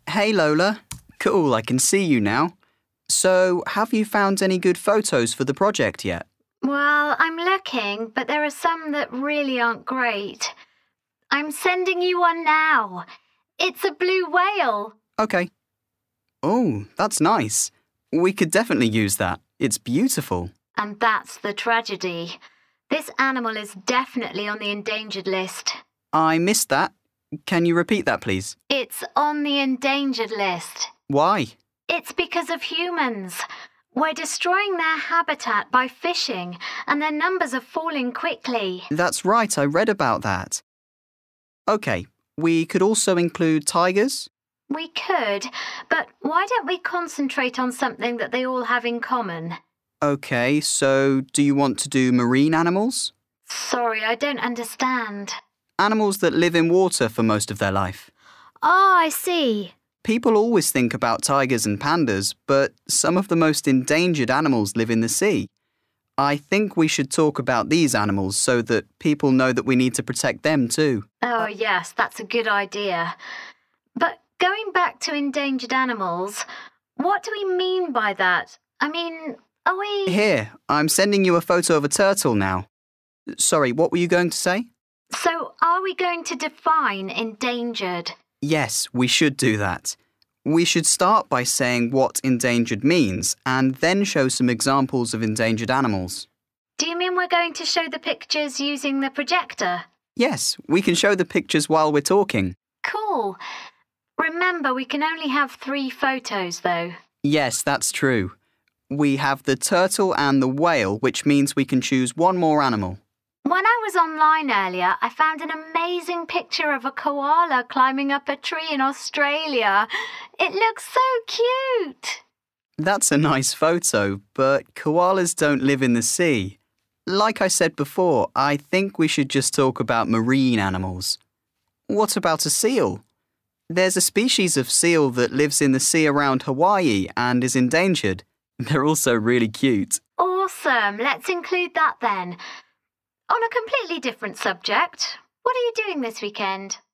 Hey Lola. Cool, I can see you now. So, have you found any good photos for the project yet? Well, I'm looking, but there are some that really aren't great. I'm sending you one now. It's a blue whale. Okay. Oh, that's nice. We could definitely use that. It's beautiful. And that's the tragedy. This animal is definitely on the endangered list. I missed that. Can you repeat that, please? It's on the endangered list. Why? It's because of humans. We're destroying their habitat by fishing, and their numbers are falling quickly. That's right, I read about that. Okay, we could also include tigers. We could, but why don't we concentrate on something that they all have in common? Okay, so do you want to do marine animals? Sorry, I don't understand. Animals that live in water for most of their life. Oh, I see. People always think about tigers and pandas, but some of the most endangered animals live in the sea. I think we should talk about these animals so that people know that we need to protect them too. Oh, yes, that's a good idea. But going back to endangered animals, what do we mean by that? I mean, are we... Here, I'm sending you a photo of a turtle now. Sorry, what were you going to say? So, are we going to define endangered? Yes, we should do that. We should start by saying what endangered means and then show some examples of endangered animals. Do you mean we're going to show the pictures using the projector? Yes, we can show the pictures while we're talking. Cool. Remember, we can only have 3 photos, though. Yes, that's true. We have the turtle and the whale, which means we can choose one more animal. When I was online earlier, I found an amazing picture of a koala climbing up a tree in Australia. It looks so cute. That's a nice photo, but koalas don't live in the sea. Like I said before, I think we should just talk about marine animals. What about a seal? There's a species of seal that lives in the sea around Hawaii and is endangered. They're also really cute. Awesome. Let's include that then. On a completely different subject, what are you doing this weekend?